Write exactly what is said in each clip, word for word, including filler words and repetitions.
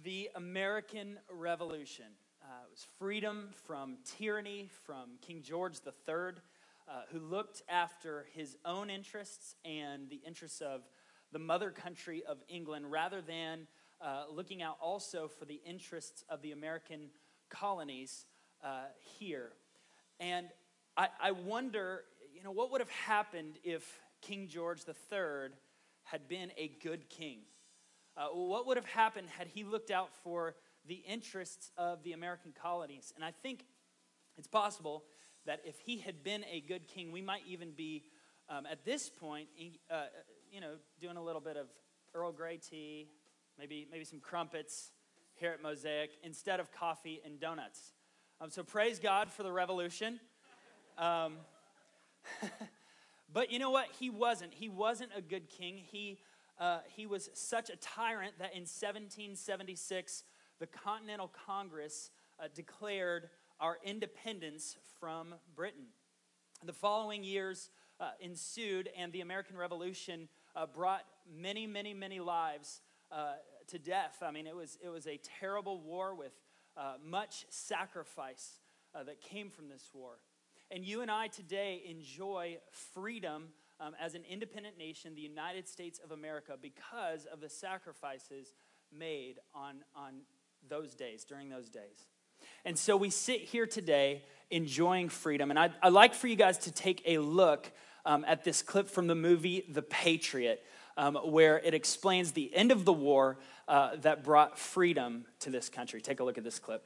the American Revolution. Uh, it was freedom from tyranny, from King George the Third, uh, who looked after his own interests and the interests of the mother country of England, rather than uh, looking out also for the interests of the American colonies uh, here. And I, I wonder, you know, what would have happened if King George the Third had been a good king? Uh, what would have happened had he looked out for the interests of the American colonies? And I think it's possible that if he had been a good king, we might even be, um, at this point, uh, you know, doing a little bit of Earl Grey tea, maybe maybe some crumpets here at Mosaic, instead of coffee and donuts. Um, so praise God for the revolution. Um, but you know what? He wasn't. He wasn't a good king. He uh, he was such a tyrant that in seventeen seventy-six, the Continental Congress uh, declared our independence from Britain. The following years uh, ensued, and the American Revolution uh, brought many, many, many lives uh, to death. I mean, it was it was a terrible war with uh, much sacrifice uh, that came from this war. And you and I today enjoy freedom um, as an independent nation, the United States of America, because of the sacrifices made on, on those days, during those days. And so we sit here today enjoying freedom. And I'd, I'd like for you guys to take a look um, at this clip from the movie The Patriot, um, where it explains the end of the war uh, that brought freedom to this country. Take a look at this clip.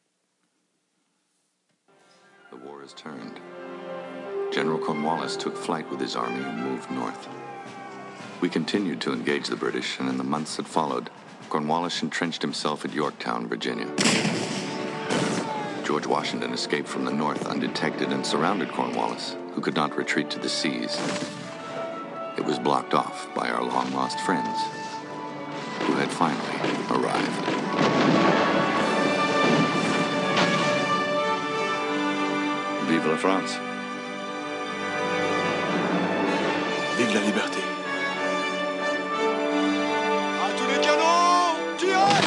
The war has turned. General Cornwallis took flight with his army and moved north. We continued to engage the British, and in the months that followed, Cornwallis entrenched himself at Yorktown, Virginia. George Washington escaped from the north undetected and surrounded Cornwallis, who could not retreat to the seas. It was blocked off by our long-lost friends, who had finally arrived. Vive la France. Vive la liberté. À tous les canons, tirez!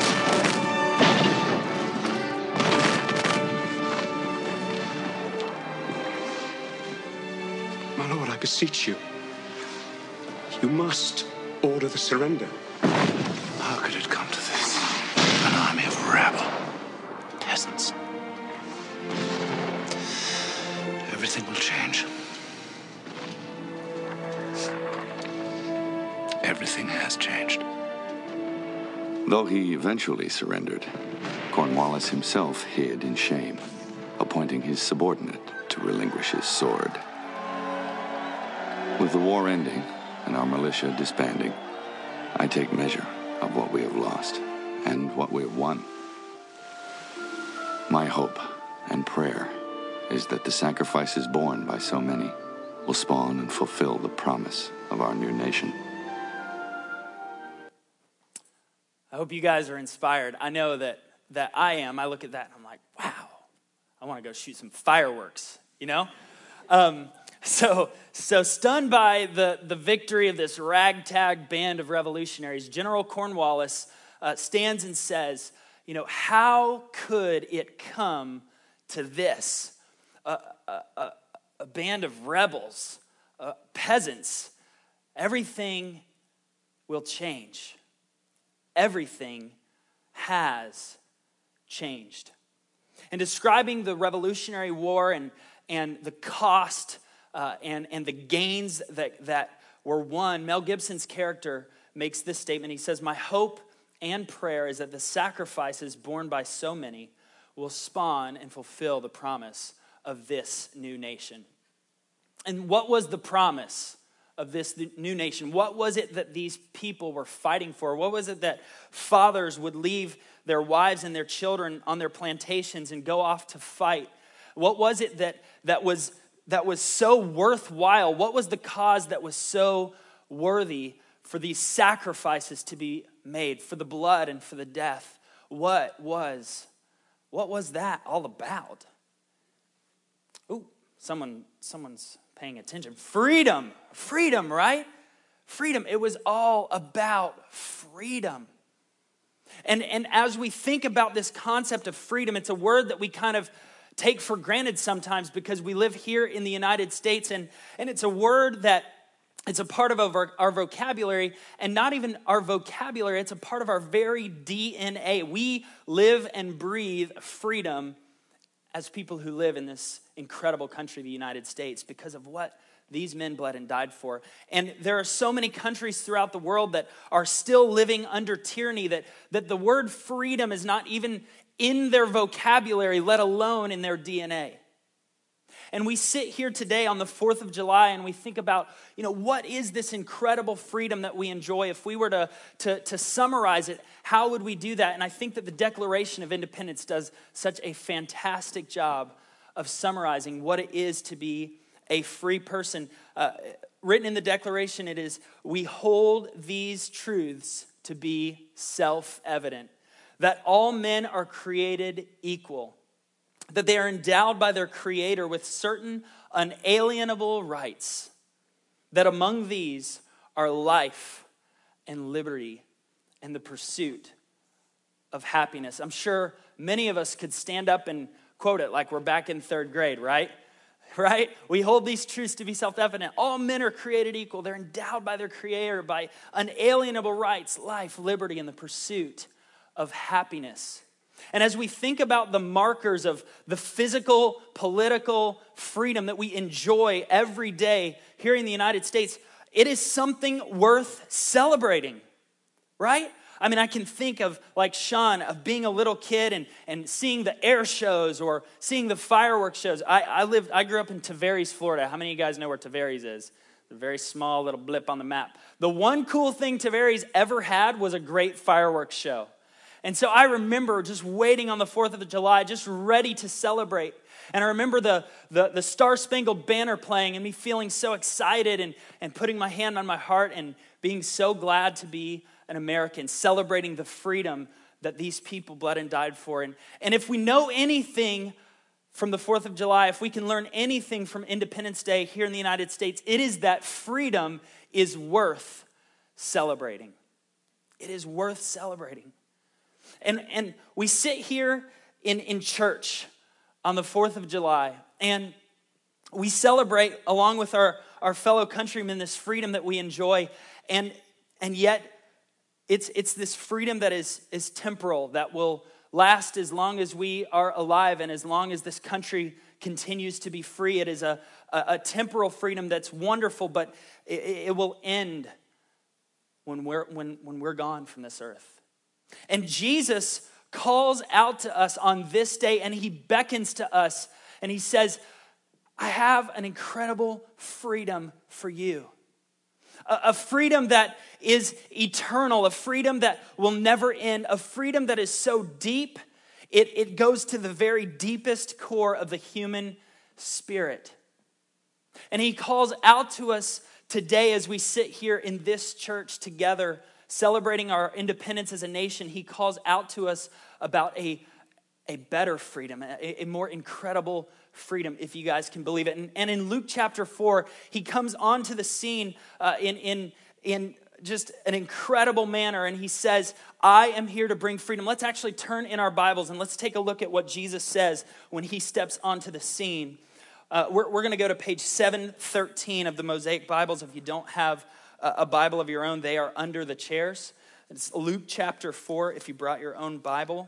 My lord, I beseech you. You must order the surrender. How could it come to this? An army of rabble, peasants. Everything will change. Everything has changed. Though he eventually surrendered, Cornwallis himself hid in shame, appointing his subordinate to relinquish his sword. With the war ending and our militia disbanding, I take measure of what we have lost and what we have won. My hope and prayer is that the sacrifices borne by so many will spawn and fulfill the promise of our new nation. I hope you guys are inspired. I know that that I am. I look at that and I'm like, wow, I want to go shoot some fireworks, you know? Um, so so stunned by the, the victory of this ragtag band of revolutionaries, General Cornwallis uh, stands and says, you know, how could it come to this? A, a, a, a band of rebels, uh, peasants. Everything will change. Everything has changed. In describing the Revolutionary War and, and the cost uh, and, and the gains that, that were won, Mel Gibson's character makes this statement. He says, "My hope and prayer is that the sacrifices borne by so many will spawn and fulfill the promise of this new nation." And what was the promise of this new nation? What was it that these people were fighting for? What was it that fathers would leave their wives and their children on their plantations and go off to fight? What was it that, that was that was so worthwhile? What was the cause that was so worthy for these sacrifices to be made, for the blood and for the death? What was, what was that all about? Ooh, someone, someone's paying attention. Freedom, freedom, right? Freedom. It was all about freedom. And, and as we think about this concept of freedom, it's a word that we kind of take for granted sometimes because we live here in the United States. And, and it's a word that it's a part of our, our vocabulary, and not even our vocabulary, it's a part of our very D N A. We live and breathe freedom as people who live in this incredible country, the United States, because of what these men bled and died for. And there are so many countries throughout the world that are still living under tyranny that, that the word freedom is not even in their vocabulary, let alone in their D N A. And we sit here today on the fourth of July and we think about, you know, what is this incredible freedom that we enjoy? If we were to, to, to summarize it, how would we do that? And I think that the Declaration of Independence does such a fantastic job of summarizing what it is to be a free person. Uh, written in the Declaration, it is, we hold these truths to be self-evident, that all men are created equal, that they are endowed by their Creator with certain unalienable rights, that among these are life and liberty and the pursuit of happiness. I'm sure many of us could stand up and quote it like we're back in third grade, right? Right? We hold these truths to be self-evident. All men are created equal. They're endowed by their Creator by unalienable rights, life, liberty, and the pursuit of happiness. And as we think about the markers of the physical, political freedom that we enjoy every day here in the United States, it is something worth celebrating, right? I mean, I can think of, like Sean, of being a little kid and, and seeing the air shows or seeing the fireworks shows. I, I lived, I grew up in Tavares, Florida. How many of you guys know where Tavares is? A very small little blip on the map. The one cool thing Tavares ever had was a great fireworks show. And so I remember just waiting on the fourth of July, just ready to celebrate. And I remember the, the, the Star-Spangled Banner playing and me feeling so excited and, and putting my hand on my heart and being so glad to be an American, celebrating the freedom that these people bled and died for. And, and if we know anything from the fourth of July, if we can learn anything from Independence Day here in the United States, it is that freedom is worth celebrating. It is worth celebrating. And, and we sit here in, in church on the fourth of July, and we celebrate along with our, our fellow countrymen this freedom that we enjoy, and, and yet it's, it's this freedom that is, is temporal, that will last as long as we are alive and as long as this country continues to be free. It is a, a, a temporal freedom that's wonderful, but it, it will end when we're, when, when we're gone from this earth. And Jesus calls out to us on this day, and he beckons to us, and he says, I have an incredible freedom for you. A, a freedom that is eternal, a freedom that will never end, a freedom that is so deep, it, it goes to the very deepest core of the human spirit. And he calls out to us today as we sit here in this church together, celebrating our independence as a nation. He calls out to us about a, a better freedom, a, a more incredible freedom, if you guys can believe it. And, and in Luke chapter four, he comes onto the scene uh, in, in, in just an incredible manner, and he says, I am here to bring freedom. Let's actually turn in our Bibles and let's take a look at what Jesus says when he steps onto the scene. Uh, we're we're going to go to page seven thirteen of the Mosaic Bibles. If you don't have a Bible of your own, they are under the chairs. It's Luke chapter four, if you brought your own Bible.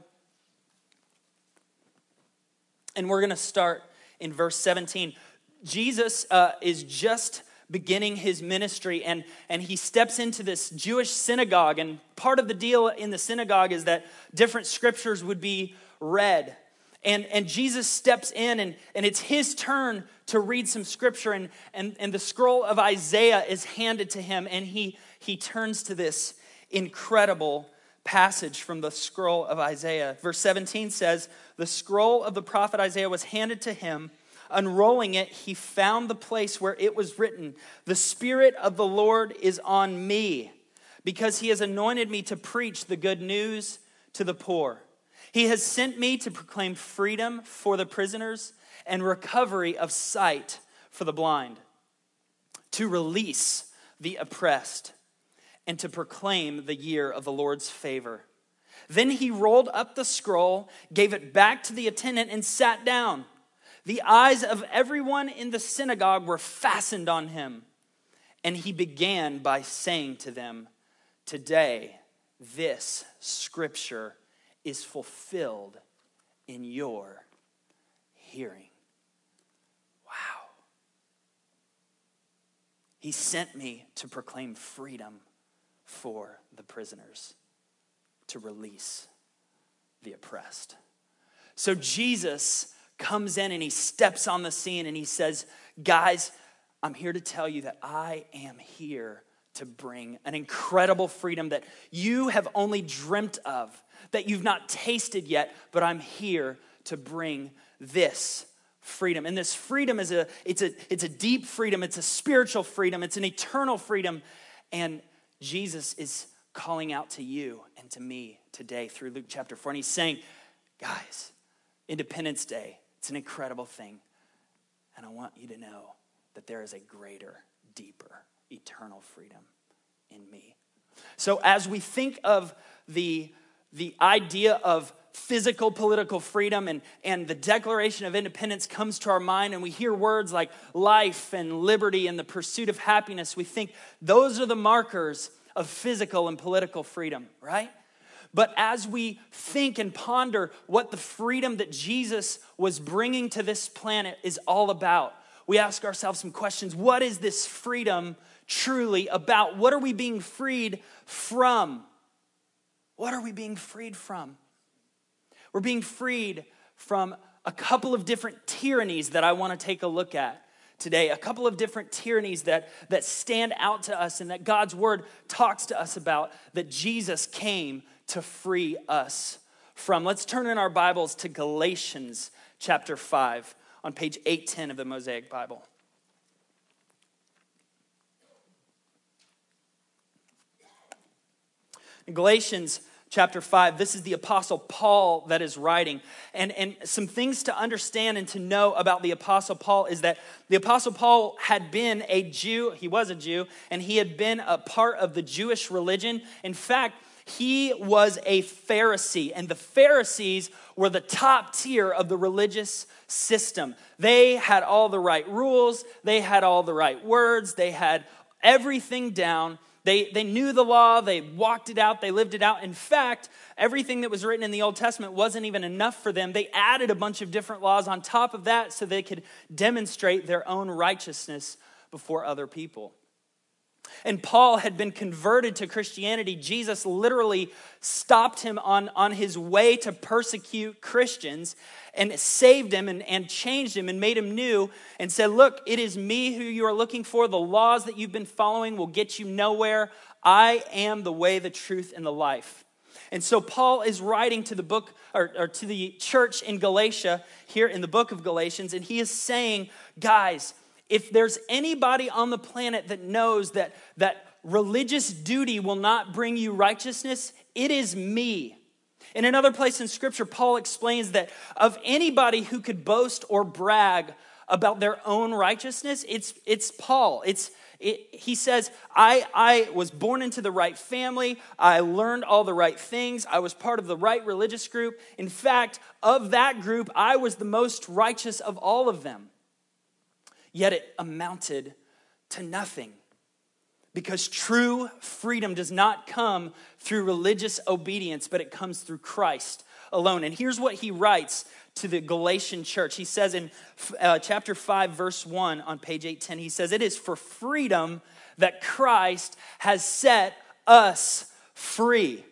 And we're going to start in verse seventeen. Jesus uh, is just beginning his ministry, and, and he steps into this Jewish synagogue. And part of the deal in the synagogue is that different scriptures would be read. And, and Jesus steps in, and, and it's his turn to read some scripture, and, and, and the scroll of Isaiah is handed to him, and he, he turns to this incredible passage from the scroll of Isaiah. Verse seventeen says, the scroll of the prophet Isaiah was handed to him. Unrolling it, he found the place where it was written, the Spirit of the Lord is on me, because he has anointed me to preach the good news to the poor. He has sent me to proclaim freedom for the prisoners and recovery of sight for the blind, to release the oppressed, and to proclaim the year of the Lord's favor. Then he rolled up the scroll, gave it back to the attendant, and sat down. The eyes of everyone in the synagogue were fastened on him. And he began by saying to them, "Today, this scripture is fulfilled in your hearing." Wow. He sent me to proclaim freedom for the prisoners, to release the oppressed. So Jesus comes in and he steps on the scene and he says, guys, I'm here to tell you that I am here to bring an incredible freedom that you have only dreamt of, that you've not tasted yet, but I'm here to bring this freedom. And this freedom is a it's a it's a deep freedom, it's a spiritual freedom, it's an eternal freedom. And Jesus is calling out to you and to me today through Luke chapter four. And he's saying, guys, Independence Day, it's an incredible thing. And I want you to know that there is a greater, deeper, eternal freedom in me. So as we think of the, the idea of physical political freedom and, and the Declaration of Independence comes to our mind and we hear words like life and liberty and the pursuit of happiness, we think those are the markers of physical and political freedom, right? But as we think and ponder what the freedom that Jesus was bringing to this planet is all about, we ask ourselves some questions. What is this freedom truly about? What are we being freed from? What are we being freed from? We're being freed from a couple of different tyrannies that I want to take a look at today. A couple of different tyrannies that, that stand out to us and that God's word talks to us about, that Jesus came to free us from. Let's turn in our Bibles to Galatians chapter five. On page eight ten of the Mosaic Bible. In Galatians chapter five, this is the Apostle Paul that is writing. And, and some things to understand and to know about the Apostle Paul is that the Apostle Paul had been a Jew, he was a Jew, and he had been a part of the Jewish religion. In fact, he was a Pharisee, and the Pharisees were the top tier of the religious system. They had all the right rules, they had all the right words, they had everything down. They, they knew the law, they walked it out, they lived it out. In fact, everything that was written in the Old Testament wasn't even enough for them. They added a bunch of different laws on top of that so they could demonstrate their own righteousness before other people. And Paul had been converted to Christianity. Jesus literally stopped him on, on his way to persecute Christians and saved him and, and changed him and made him new and said, look, it is me who you are looking for. The laws that you've been following will get you nowhere. I am the way, the truth, and the life. And so Paul is writing to the book or, or to the church in Galatia here in the book of Galatians, and he is saying, guys, if there's anybody on the planet that knows that, that religious duty will not bring you righteousness, it is me. In another place in Scripture, Paul explains that of anybody who could boast or brag about their own righteousness, it's, it's Paul. It's it, he says, I, I was born into the right family. I learned all the right things. I was part of the right religious group. In fact, of that group, I was the most righteous of all of them. Yet it amounted to nothing. Because true freedom does not come through religious obedience, but it comes through Christ alone. And here's what he writes to the Galatian church. He says in uh, chapter five, verse one on page eight ten, he says, it is for freedom that Christ has set us free.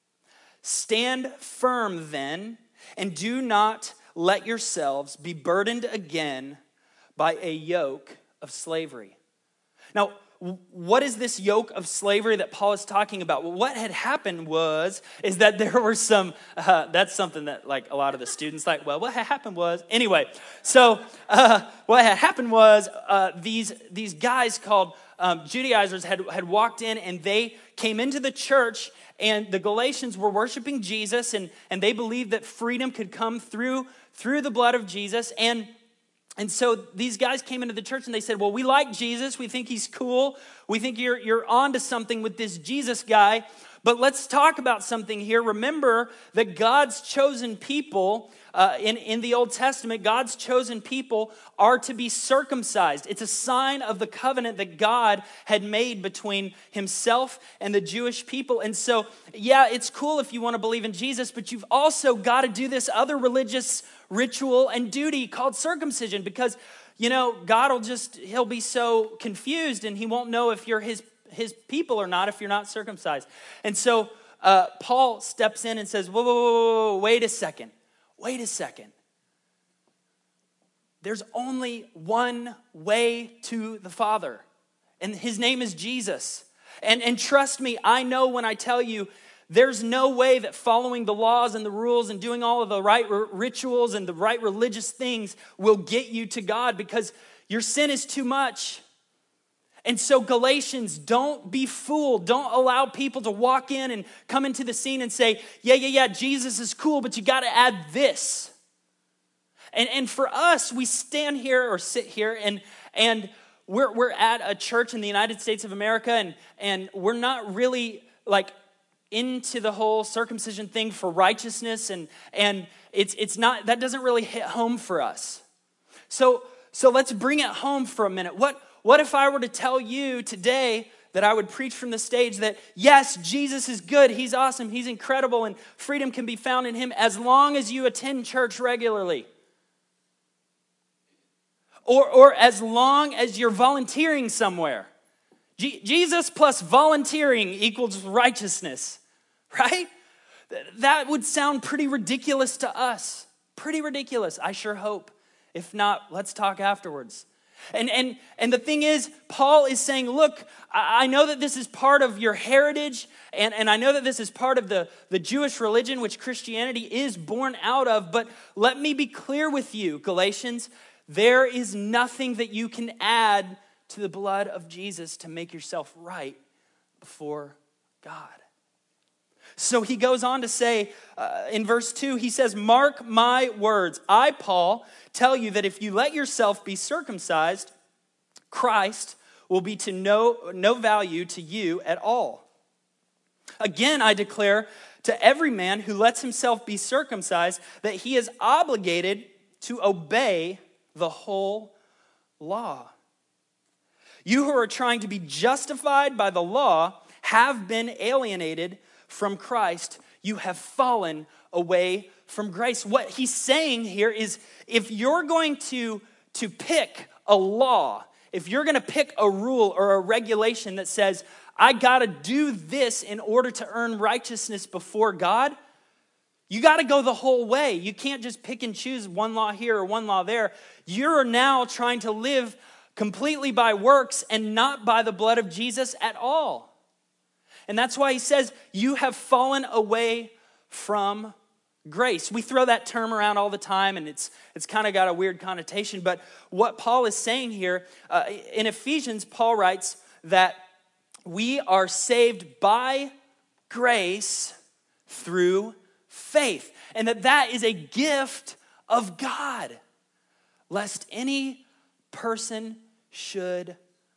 Stand firm then, and do not let yourselves be burdened again by a yoke of slavery. Now, what is this yoke of slavery that Paul is talking about? Well, what had happened was, is that there were some, uh, that's something that like a lot of the students like, well, what had happened was, anyway, so uh, what had happened was uh, these, these guys called um, Judaizers had, had walked in and they came into the church, and the Galatians were worshiping Jesus, and, and they believed that freedom could come through, through the blood of Jesus. And And so these guys came into the church and they said, well, we like Jesus. We think he's cool. We think you're, you're on to something with this Jesus guy. But let's talk about something here. Remember that God's chosen people, uh, in, in the Old Testament, God's chosen people are to be circumcised. It's a sign of the covenant that God had made between himself and the Jewish people. And so, yeah, it's cool if you want to believe in Jesus, but you've also got to do this other religious ritual and duty called circumcision, because, you know, God will just, he'll be so confused and he won't know if you're his his people or not if you're not circumcised. And so uh, Paul steps in and says, whoa, whoa, whoa, whoa, wait a second. Wait a second. There's only one way to the Father, and his name is Jesus. And, and trust me, I know when I tell you, there's no way that following the laws and the rules and doing all of the right r- rituals and the right religious things will get you to God, because your sin is too much. And so Galatians, don't be fooled. Don't allow people to walk in and come into the scene and say, yeah, yeah, yeah, Jesus is cool, but you got to add this. And and for us, we stand here or sit here and and we're we're at a church in the United States of America, and and we're not really like into the whole circumcision thing for righteousness, and and it's it's not, that doesn't really hit home for us. So so let's bring it home for a minute. What What if I were to tell you today that I would preach from the stage that, yes, Jesus is good, he's awesome, he's incredible, and freedom can be found in him as long as you attend church regularly? Or, or as long as you're volunteering somewhere. G- Jesus plus volunteering equals righteousness, right? That would sound pretty ridiculous to us. Pretty ridiculous, I sure hope. If not, let's talk afterwards. And and and the thing is, Paul is saying, look, I, I know that this is part of your heritage, and, and I know that this is part of the, the Jewish religion, which Christianity is born out of, but let me be clear with you, Galatians, there is nothing that you can add to the blood of Jesus to make yourself right before God. So he goes on to say uh, in verse two, he says, mark my words. I, Paul, tell you that if you let yourself be circumcised, Christ will be to no, no value to you at all. Again, I declare to every man who lets himself be circumcised that he is obligated to obey the whole law. You who are trying to be justified by the law have been alienated from Christ. You have fallen away from grace. What he's saying here is, if you're going to, to pick a law, if you're going to pick a rule or a regulation that says, I got to do this in order to earn righteousness before God, you got to go the whole way. You can't just pick and choose one law here or one law there. You're now trying to live completely by works and not by the blood of Jesus at all. And that's why he says, you have fallen away from grace. We throw that term around all the time, and it's it's kind of got a weird connotation. But what Paul is saying here, uh, in Ephesians, Paul writes that we are saved by grace through faith. And that that is a gift of God, lest any person should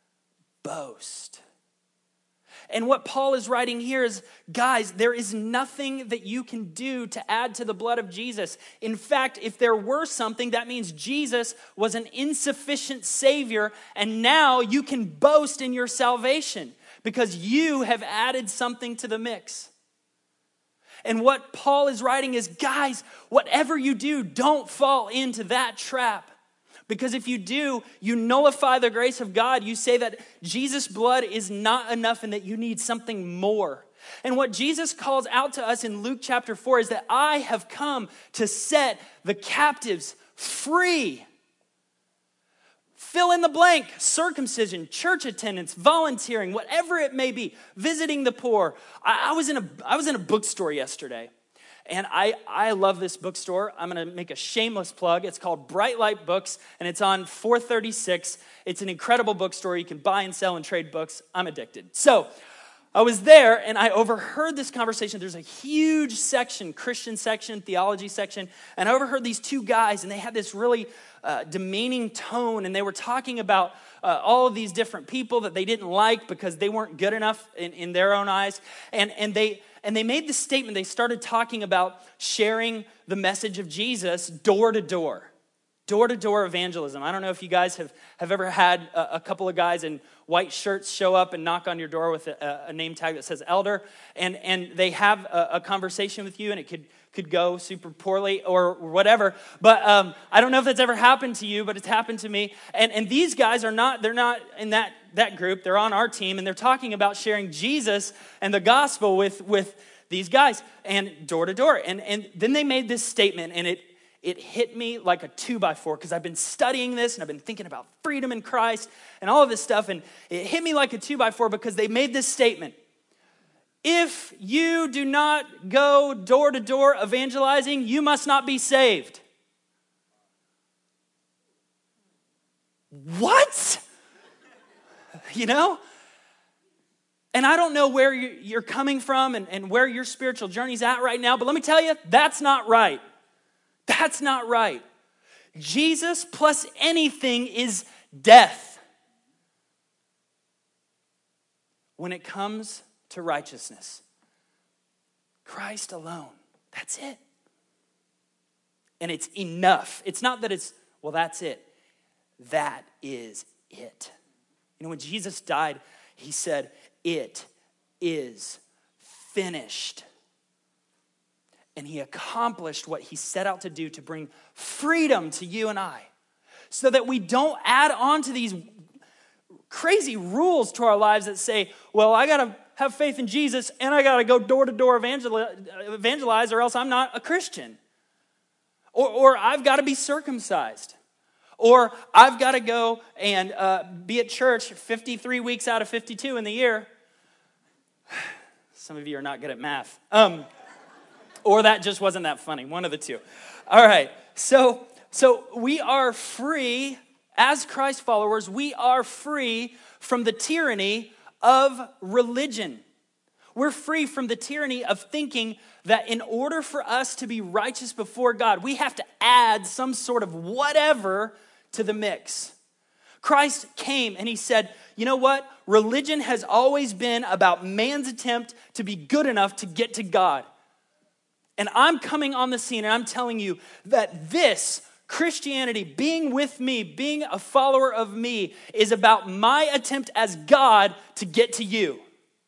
boast. And what Paul is writing here is, guys, there is nothing that you can do to add to the blood of Jesus. In fact, if there were something, that means Jesus was an insufficient Savior, and now you can boast in your salvation because you have added something to the mix. And what Paul is writing is, guys, whatever you do, don't fall into that trap. Because if you do, you nullify the grace of God. You say that Jesus' blood is not enough and that you need something more. And what Jesus calls out to us in Luke chapter four is that I have come to set the captives free. Fill in the blank: circumcision, church attendance, volunteering, whatever it may be, visiting the poor. I, I was in a I was in a bookstore yesterday. And I, I love this bookstore. I'm going to make a shameless plug. It's called Bright Light Books, and it's on four thirty-six. It's an incredible bookstore. You can buy and sell and trade books. I'm addicted. So I was there and I overheard this conversation. There's a huge section, Christian section, theology section, and I overheard these two guys, and they had this really uh, demeaning tone, and they were talking about uh, all of these different people that they didn't like because they weren't good enough in, in their own eyes, and and they and they made this statement. They started talking about sharing the message of Jesus door to door. Door-to-door evangelism. I don't know if you guys have, have ever had a, a couple of guys in white shirts show up and knock on your door with a, a name tag that says elder, and, and they have a, a conversation with you, and it could, could go super poorly or whatever. But um, I don't know if that's ever happened to you, but it's happened to me. And, and these guys are not, they're not in that, that group. They're on our team, and they're talking about sharing Jesus and the gospel with, with these guys, and door-to-door. And, and then they made this statement, and it It hit me like a two by four because I've been studying this and I've been thinking about freedom in Christ and all of this stuff. And it hit me like a two by four because they made this statement. If you do not go door to door evangelizing, you must not be saved. What? You know? And I don't know where you're coming from and, and where your spiritual journey's at right now, but let me tell you, that's not right. That's not right. Jesus plus anything is death. When it comes to righteousness, Christ alone, that's it. And it's enough. It's not that it's, well, that's it. That is it. You know, when Jesus died, he said, it is finished. And he accomplished what he set out to do to bring freedom to you and I, so that we don't add on to these crazy rules to our lives that say, well, I got to have faith in Jesus and I got to go door to door evangelize or else I'm not a Christian. Or, or I've got to be circumcised. Or I've got to go and uh, be at church fifty-three weeks out of fifty-two in the year. Some of you are not good at math. Um Or that just wasn't that funny. One of the two. All right. So, so we are free, as Christ followers, we are free from the tyranny of religion. We're free from the tyranny of thinking that in order for us to be righteous before God, we have to add some sort of whatever to the mix. Christ came and he said, you know what? Religion has always been about man's attempt to be good enough to get to God. And I'm coming on the scene and I'm telling you that this Christianity, being with me, being a follower of me, is about my attempt as God to get to you.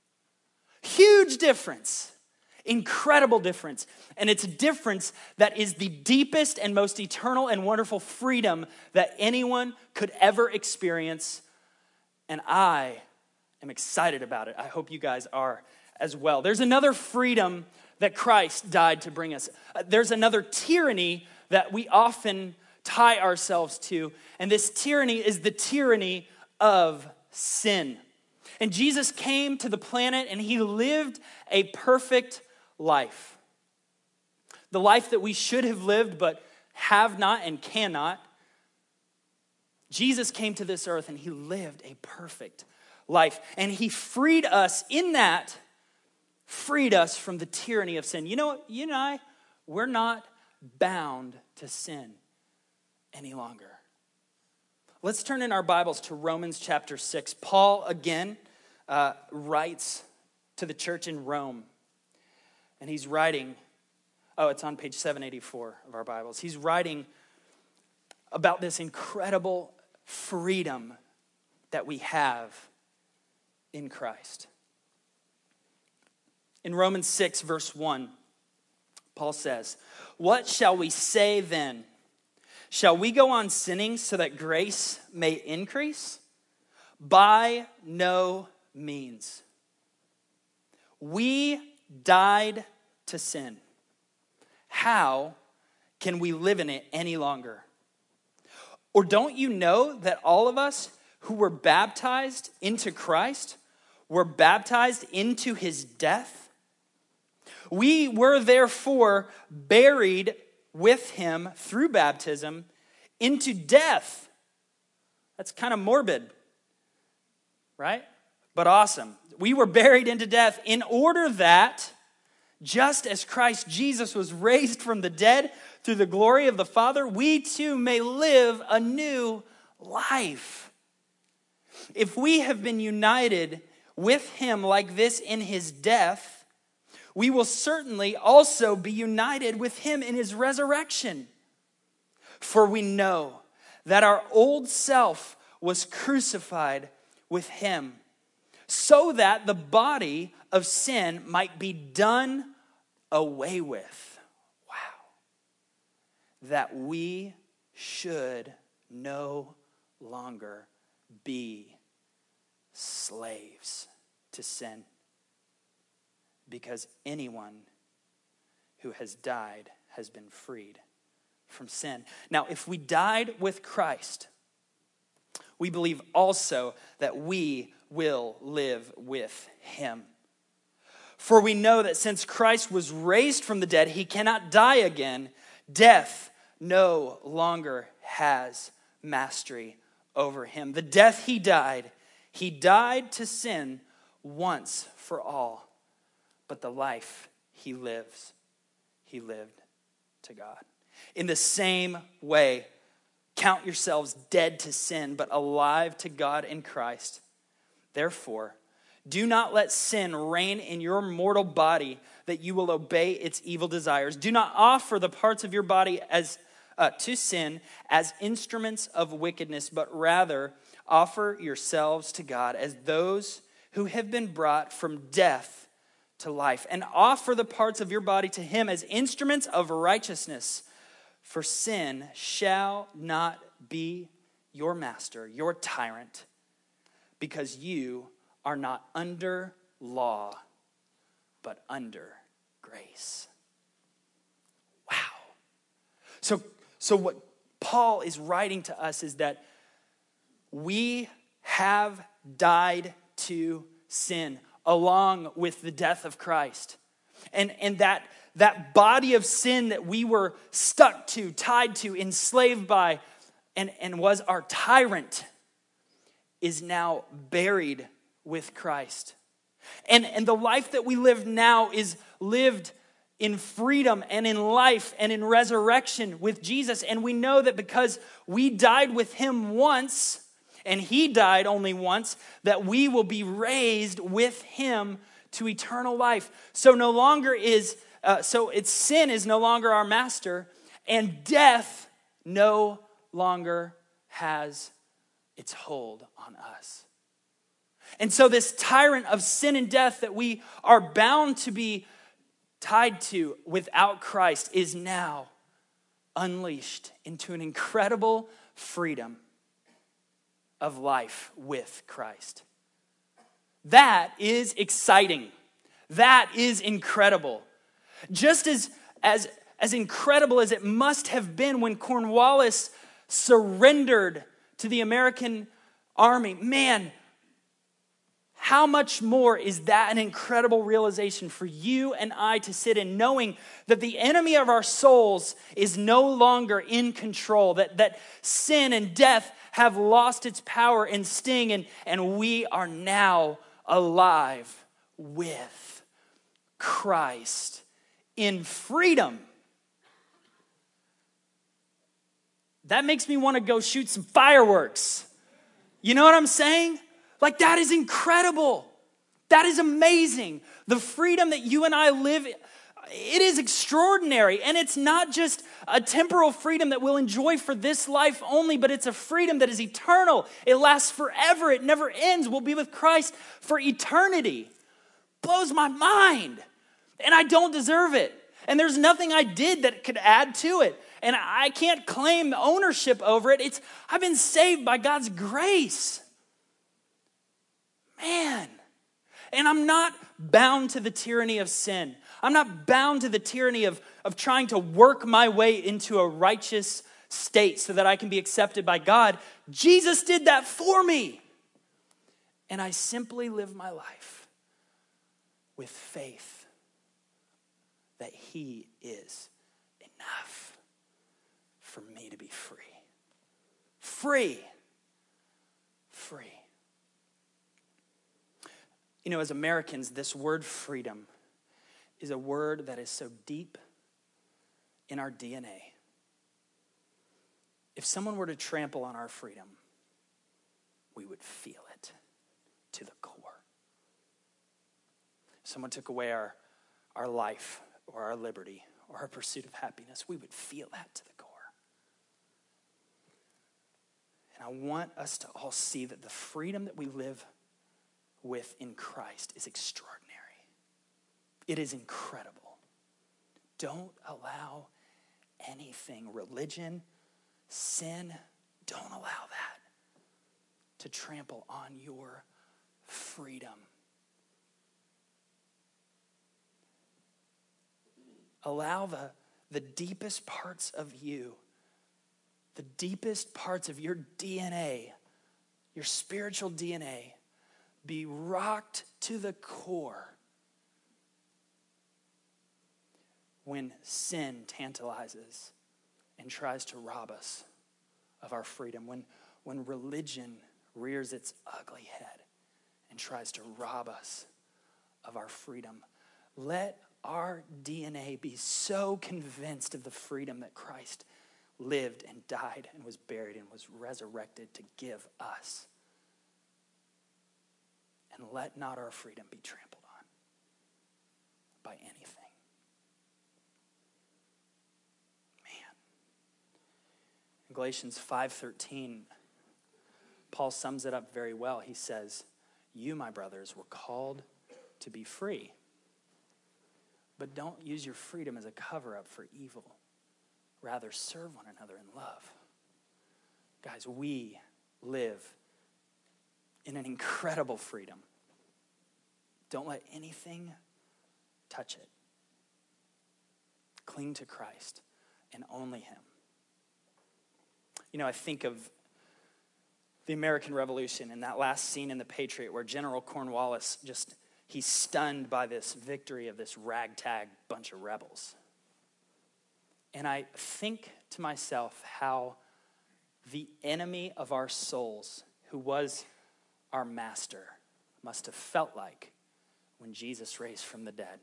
Huge difference. Incredible difference. And it's a difference that is the deepest and most eternal and wonderful freedom that anyone could ever experience. And I am excited about it. I hope you guys are as well. There's another freedom that Christ died to bring us. There's another tyranny that we often tie ourselves to, and this tyranny is the tyranny of sin. And Jesus came to the planet and he lived a perfect life. The life that we should have lived but have not and cannot. Jesus came to this earth and he lived a perfect life. And he freed us in that freed us from the tyranny of sin. You know what? You and I, we're not bound to sin any longer. Let's turn in our Bibles to Romans chapter six. Paul, again, uh, writes to the church in Rome. And he's writing, oh, it's on page seven eighty-four of our Bibles. He's writing about this incredible freedom that we have in Christ. In Romans six, verse one, Paul says, "What shall we say then? Shall we go on sinning so that grace may increase? By no means. We died to sin. How can we live in it any longer? Or don't you know that all of us who were baptized into Christ were baptized into his death? We were therefore buried with him through baptism into death." That's kind of morbid, right? But awesome. we were buried into death in order that, just as Christ Jesus was raised from the dead through the glory of the Father, we too may live a new life. If we have been united with him like this in his death, we will certainly also be united with him in his resurrection. For we know that our old self was crucified with him, so that the body of sin might be done away with. Wow. That we should no longer be slaves to sin. Because anyone who has died has been freed from sin. Now, if we died with Christ, we believe also that we will live with him. For we know that since Christ was raised from the dead, he cannot die again. Death no longer has mastery over him. The death he died, he died to sin once for all. But the life he lives, he lived to God. In the same way, count yourselves dead to sin, but alive to God in Christ. Therefore, do not let sin reign in your mortal body, that you will obey its evil desires. Do not offer the parts of your body as uh, to sin as instruments of wickedness, but rather offer yourselves to God as those who have been brought from death to life, and offer the parts of your body to him as instruments of righteousness. For sin shall not be your master, your tyrant, because you are not under law, but under grace. Wow. So, so what Paul is writing to us is that we have died to sin along with the death of Christ. And, and that, that body of sin that we were stuck to, tied to, enslaved by, and, and was our tyrant, is now buried with Christ. And, and the life that we live now is lived in freedom and in life and in resurrection with Jesus. And we know that because we died with him once, and he died only once, that we will be raised with him to eternal life. So no longer is, uh, so it's sin is no longer our master, and death no longer has its hold on us. And so this tyrant of sin and death that we are bound to be tied to without Christ is now unleashed into an incredible freedom of life with Christ. That is exciting. That is incredible. Just as, as, as incredible as it must have been when Cornwallis surrendered to the American army, man, how much more is that an incredible realization for you and I to sit in, knowing that the enemy of our souls is no longer in control, that, that sin and death have lost its power and sting, and, and we are now alive with Christ in freedom. That makes me want to go shoot some fireworks. You know what I'm saying? Like, that is incredible. That is amazing. The freedom that you and I live, it is extraordinary. And it's not just a temporal freedom that we'll enjoy for this life only, but it's a freedom that is eternal. It lasts forever. It never ends. We'll be with Christ for eternity. Blows my mind. And I don't deserve it. And there's nothing I did that could add to it. And I can't claim ownership over it. It's I've been saved by God's grace. Man. And I'm not bound to the tyranny of sin. I'm not bound to the tyranny of, of trying to work my way into a righteous state so that I can be accepted by God. Jesus did that for me. And I simply live my life with faith that he is enough for me to be free. Free. Free. You know, as Americans, this word freedom is a word that is so deep in our D N A. If someone were to trample on our freedom, we would feel it to the core. If someone took away our, our life or our liberty or our pursuit of happiness, we would feel that to the core. And I want us to all see that the freedom that we live with in Christ is extraordinary. It is incredible. Don't allow anything, religion, sin, don't allow that to trample on your freedom. Allow the, the deepest parts of you, the deepest parts of your D N A, your spiritual D N A, be rocked to the core when sin tantalizes and tries to rob us of our freedom, when, when religion rears its ugly head and tries to rob us of our freedom. Let our D N A be so convinced of the freedom that Christ lived and died and was buried and was resurrected to give us. And let not our freedom be trampled on by anything. Man. In Galatians five thirteen, Paul sums it up very well. He says, you, my brothers, were called to be free. But don't use your freedom as a cover-up for evil. Rather, serve one another in love. Guys, we live in an incredible freedom. Don't let anything touch it. Cling to Christ and only him. You know, I think of the American Revolution and that last scene in The Patriot where General Cornwallis just, he's stunned by this victory of this ragtag bunch of rebels. And I think to myself how the enemy of our souls, who was our master, must have felt like when Jesus raised from the dead.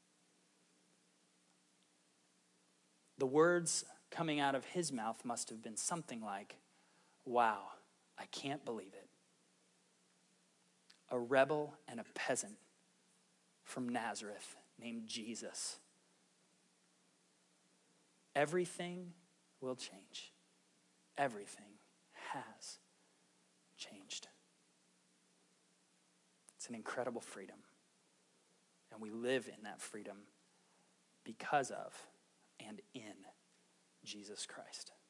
The words coming out of his mouth must have been something like, wow, I can't believe it. A rebel and a peasant from Nazareth named Jesus. Everything will change. Everything has changed. It's an incredible freedom. And we live in that freedom because of and in Jesus Christ.